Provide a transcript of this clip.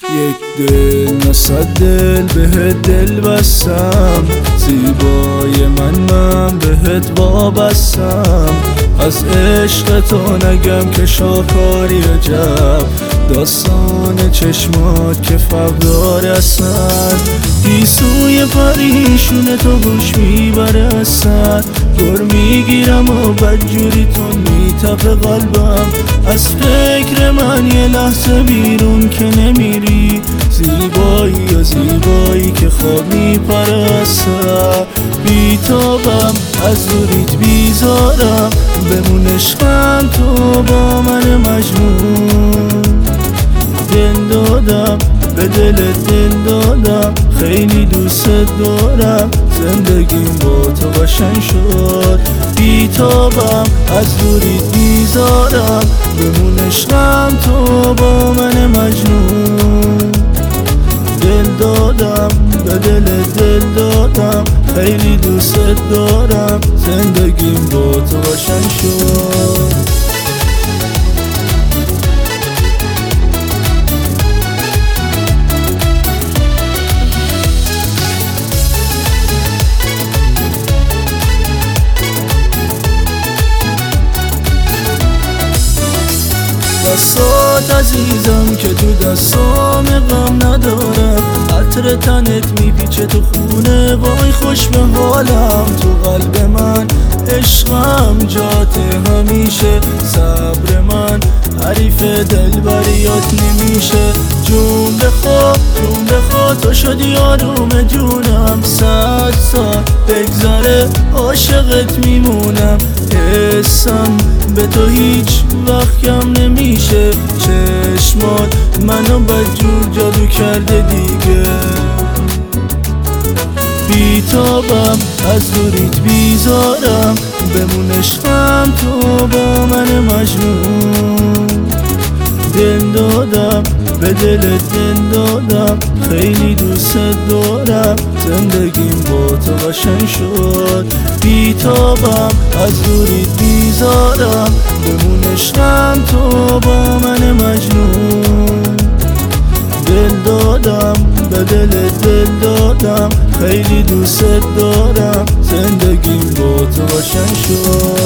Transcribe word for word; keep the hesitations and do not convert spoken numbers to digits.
یک دل نصد دل بهت دل بستم، زیبای من من بهت وابستم. از عشق تو نگم که شاکاری عجب، داستان چشمات که فقدار هستن. گیسوی پریشون تو گوش میبره اصلا، گر میگیرم و بدجوری تون میتپه قلبم. از فکر من یه لحظه بیرون که نمیری، زیبایی یا زیبایی که خواب میپرستم. بیتابم از دوریت بیزارم، بمون عشقم تو با من مجنون. دل دادم به دلت دل دادم، خیلی دوست دارم، زندگیم با تو قشنگ شد. بیتابم از دوریت بیزارم، بمون عشقم تو با من مجنون. دل دادم به دلت دل دادم، خیلی دوست دارم، زندگیم با تو قشنگ شد. دستات عزیزم که تو دستام غم ندارم، عطر تنت میپیچه تو خونه، وای خوش به حالم تو قلب من. عشقم جات همیشه، صبر من حریف دلبریات نمیشه. جون بخوا جون بخوا تو شدی آروم جونم، صد سال بگذره عاشقت میمونم. حسم به تو هیچ وقت کم نمیشه، چشمات منو بدجور جادو کرده دیگه. بیتابم از دوریت بیزارم، بمون عشقم تو با من مجنون. دل دادم به دلت دل دادم، خیلی دوست دارم، زندگیم با تو قشنگ شد. بیتابم از دوریت بیزارم، بمون عشقم تو با من مجنون. دل دادم به دلت دل دادم، خیلی دوست دارم، زندگیم با تو قشنگ شد.